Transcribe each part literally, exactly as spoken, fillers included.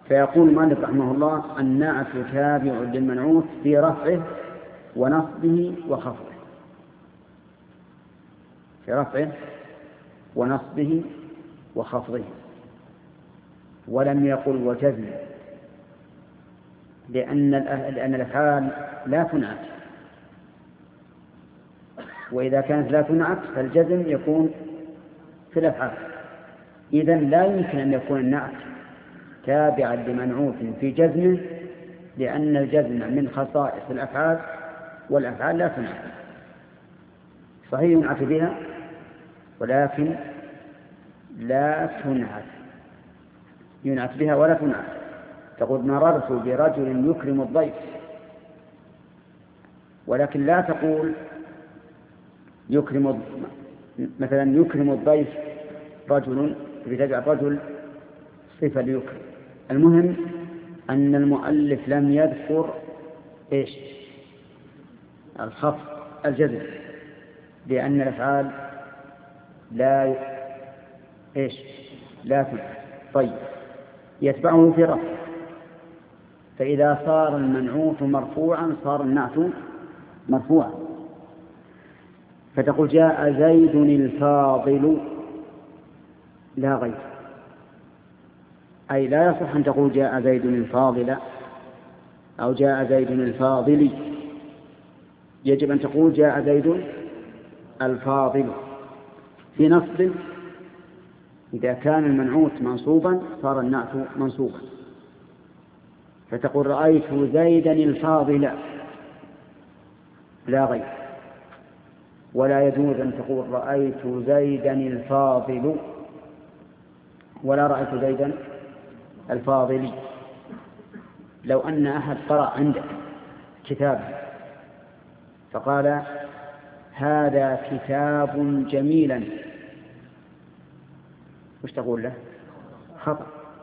فيقول المؤلف رحمه الله: النعت تابع للمنعوت في رفعه ونصبه وخفضه، في رفعه ونصبه وخفضه، ولم يقل وجزم، لأن لأن الأفعال لا تنعت، وإذا كانت لا تنعت فالجزم يكون في الأفعال. إذن لا يمكن أن يكون النعت تابعا لمنعوت في جزمه، لأن الجزم من خصائص الأفعال، والأفعال لا تنعت. صحيح ينعت بها ولكن لا تنعت، ينعت بها ولا تنعت. تقول: مررت برجل يكرم الضيف، ولكن لا تقول يكرم مثلا يكرم الضيف رجل، بتجعل رجل صفة ليكرم. المهم أن المؤلف لم يذكر إيش؟ الخفض الجزم، لأن الأفعال لا إيش؟ لا تنعت. طيب، يتبعه في رفع، فإذا صار المنعوت مرفوعا صار النعت مرفوعا. فتقول: جاء زيد الفاضل لا غير، أي لا يصح أن تقول جاء زيد الفاضل أو جاء زيد الفاضل، يجب أن تقول جاء زيد الفاضل. في نصب، إذا كان المنعوت منصوبا صار النعت منصوبا، فتقول: رأيت زيدا الفاضل لا غير. ولا يجوز أن تقول رأيت زيدا الفاضل ولا رأيت زيدا الفاضل. لو أن أحد قرأ عندك كتاب فقال: هذا كتاب جميلا، وش تقول له؟ خطأ.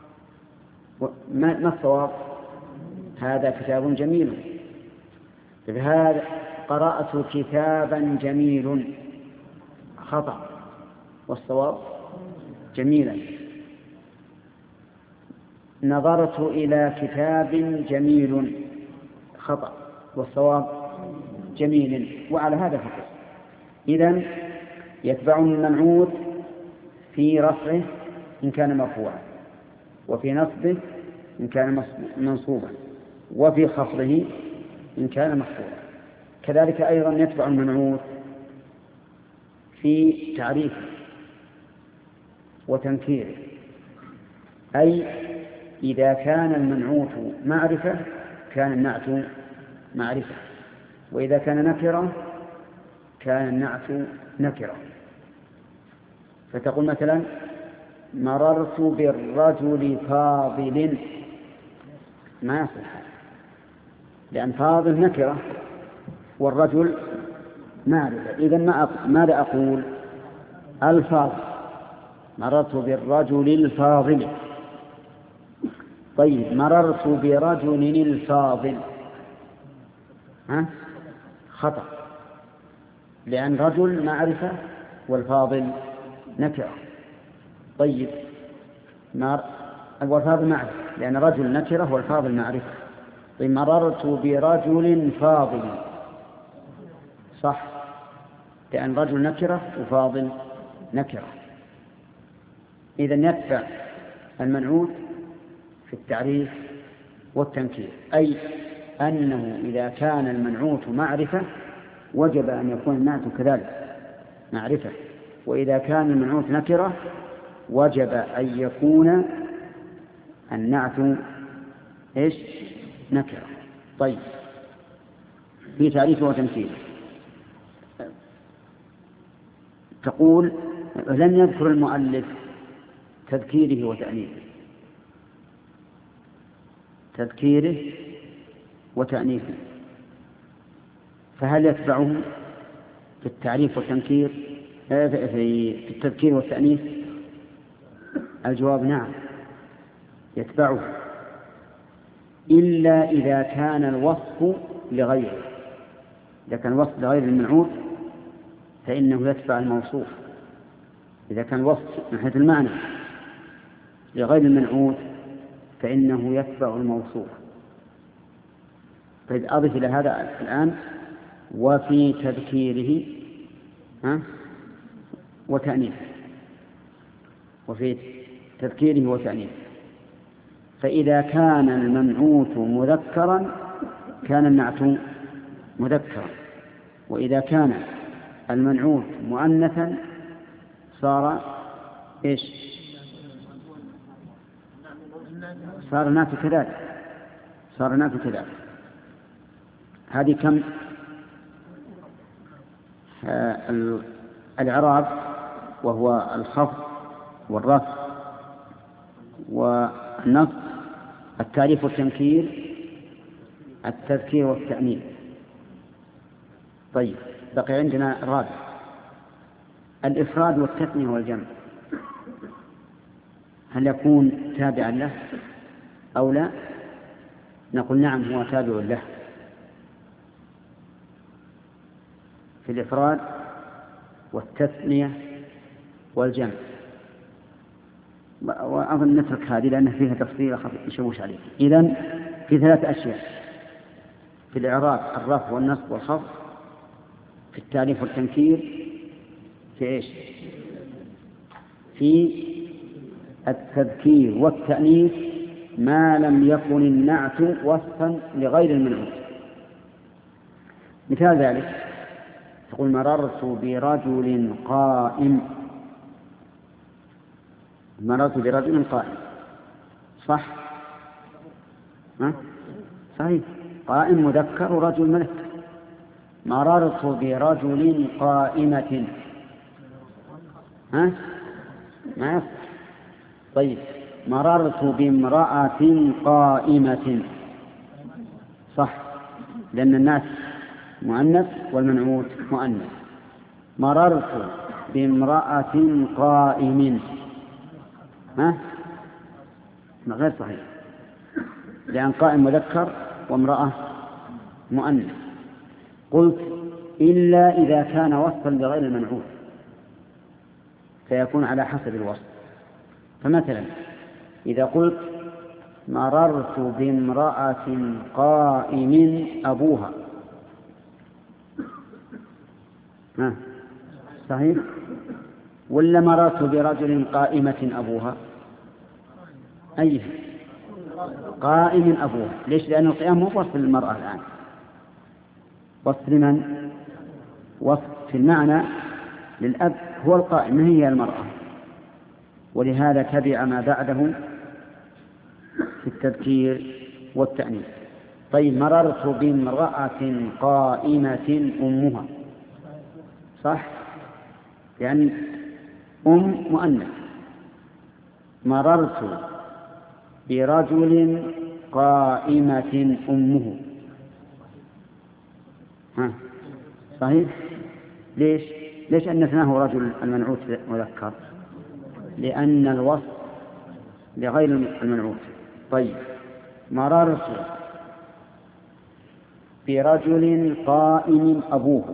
ما الصواب؟ هذا كتاب جميل. هذا قرأت كتابا جميل، خطأ، والصواب جميلا. نظرت إلى كتاب جميل، خطأ، والصواب جميل. وعلى هذا فقط. إذن يتبع المنعوت في رفعه إن كان مرفوعا، وفي نصبه إن كان منصوبا، وفي خفضه إن كان مخفوضا. كذلك أيضا يتبع المنعوت في تعريفه وتنكيره، أي إذا كان المنعوت معرفة كان النعت معرفة، وإذا كان نكرة كان النعت نكرة. فتقول مثلا: مررت بالرجل فاضل، ما يصح، لأن فاضل نكرة والرجل معرفة. إذن ماذا أقول؟ الفاضل، مررت بالرجل الفاضل. طيب، مررت برجل الفاضل، ها؟ خطأ، لأن رجل معرفة والفاضل نكرة. طيب، مر... والفاضل معرفة، لأن رجل نكرة والفاضل معرفة. طيب، مررت برجل فاضل، صح، لأن رجل نكرة وفاضل نكرة. إذن يتبع المنعوت في التعريف والتنكير، أي أنه إذا كان المنعوت معرفة وجب أن يكون النعت كذلك معرفة، وإذا كان المنعوت نكرة وجب أن يكون النعت إيش؟ نكرة. طيب، في تعريفه وتنكيره تقول: لم يذكر المؤلف تذكيره وتأنيثه، تذكيره وتأنيثه، فهل يتبعه في التعريف والتنكير في التذكير والتأنيث؟ الجواب: نعم، يتبعه، إلا إذا كان الوصف لغيره. إذا كان الوصف لغير المنعوت فإنه يتبع الموصوف. إذا كان الوصف من حيث المعنى لغير المنعوت فإنه يتبع الموصوف. طيب أضف إلى هذا الآن وفي تذكيره ها وتأنيثه، وفي تذكيره وتأنيثه. فإذا كان المنعوت مذكرا كان النعت مذكرا، وإذا كان المنعوت مؤنثا صار إيش؟ صار نعت كذلك، صار نعت كذلك. هذه كم؟ آه الإعراب وهو الخفض والرفع والنصب، التعريف والتنكير، التذكير والتأنيث. طيب بقي عندنا الرابع الإفراد والتثنية والجمع. هل يكون تابعا له أو لا؟ نقول نعم هو تابع له في الإفراد والتثنية والجمع. وأظن نترك هذه لأن فيها تفصيل يشوش عليه. إذن في ثلاث أشياء: في الإعراب الرفع والنصب والخفض، في التعريف والتنكير، في إيش؟ في التذكير والتأنيث ما لم يكن النعت وصفا لغير المنعوت. مثال ذلك تقول مررت برجل قائم، مررت برجل قائم، صح؟ ها؟ صحيح، قائم مذكر ورجل مذكر. مررت برجل قائمة، ها؟ ما يصح. طيب مررت بامرأة قائمة، صح، لأن الناس مؤنث والمنعوت مؤنث. مررت بامرأة قائم، ها؟ غير صحيح، لأن قائم مذكر وامرأة مؤنث. قلت إلا إذا كان وصفا بغير المنعوت فيكون على حسب الوصف. فمثلا إذا قلت مررت بامرأة قائم أبوها، ها صحيح؟ ولا مررت برجل قائمة أبوها؟ أيه؟ قائم أبوها. ليش؟ لأن القيام مو وصف للمرأة الآن، وصف لمن؟ وصف في المعنى للأب هو القائم، ما هي المرأة، ولهذا تبع ما بعده في التذكير والتأنيث. طيب مررت بامرأة قائمة أمها، صح، يعني أم مؤنث. مررت برجل قائمة أمه، ها صحيح. ليش؟ ليش أنثناه رجل المنعوت مذكر؟ لأن الوصف لغير المنعوت. طيب مررت برجل قائم أبوه،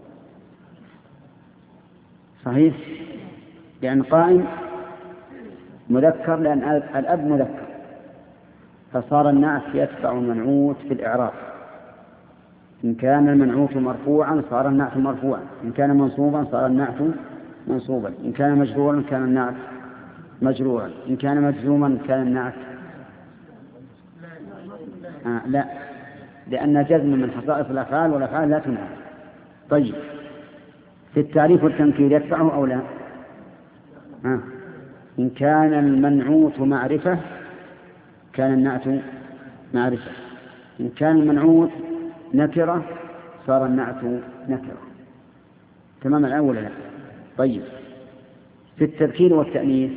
صحيح، لأن قائم مذكر، لأن الأب مذكر، فصار النعت يتبع المنعوت في الإعراب. إن كان المنعوت مرفوعا صار النعت مرفوعا، إن كان منصوبا صار النعت منصوبا، إن كان مجرورا كان النعت مجرورا، إن كان مجزوما كان النعت آه لا، لأن جزم من خصائص الأفعال والأفعال لا تنعت. طيب في التعريف والتنكير يتبعه أو لا؟ آه. إن كان المنعوت معرفة كان النعت معرفة، إن كان المنعوت نكرة صار النعت نكرة. تمام الأول لا؟ طيب في التذكير والتأنيث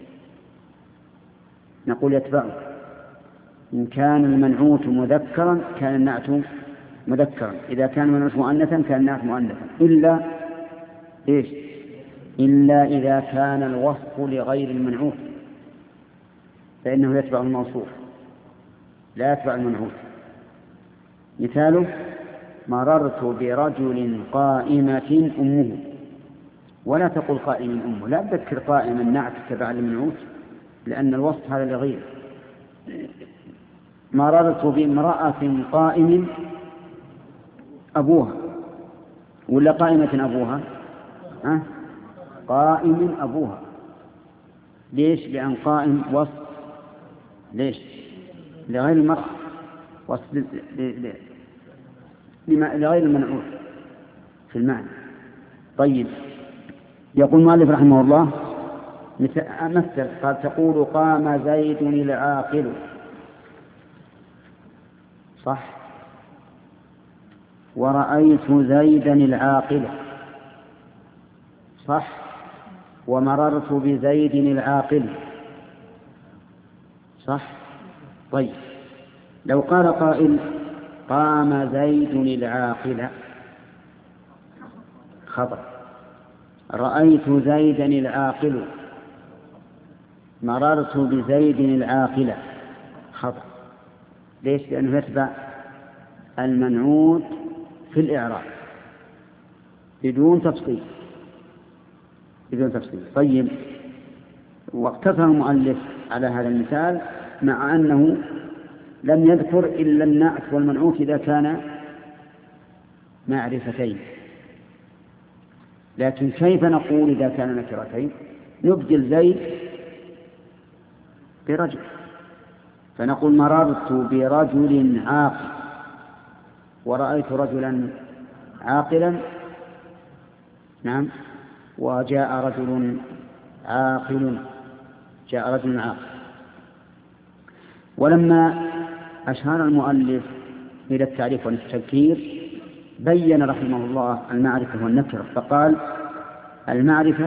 نقول يتبعه. إن كان المنعوت مذكرا كان النعت مذكرا، إذا كان المنعوت مؤنثا كان النعت مؤنثا، إلا إيش؟ إلا إذا كان الوصف لغير المنعوت فإنه يتبع الموصوف لا يتبع المنعوت. مثاله مررت برجل قائمة أمه، ولا تقول قائم أمه، لا تذكر قائم النعت تبع المنعوت، لأن الوصف هذا لغير. مررت بامرأة قائم أبوها، ولا قائمة أبوها؟ أه؟ قائم أبوها. ليش؟ لأن قائم وصف ليش؟ لغير المرأة، وصف لغير المنعوت في المعنى. طيب، يقول المؤلف رحمه الله مثل قال تقول قام زيد العاقل، صح؟ ورأيت زيدا العاقل، صح؟ ومررت بزيد العاقل، صح؟ طيب، لو قال قائل قام زيد العاقل، خطأ. رأيت زيدا العاقل، مررت بزيد العاقل، خطأ. ليش؟ لأنه يتبع المنعوت في الإعراب بدون تفصيل بدون تفصيل. طيب، واقتصر المؤلف على هذا المثال مع أنه لم يذكر إلا النعت والمنعوت إذا كان معرفتين. لكن كيف نقول إذا كان نكرتين؟ نبدل زيد برجل، فنقول مررت برجل عاقل ورأيت رجلا عاقلا، نعم، وجاء رجل عاقل، جاء رجل عاقل. ولما أشار المؤلف إلى التعريف والتذكير بين رحمه الله المعرفة والنكرة، فقال المعرفة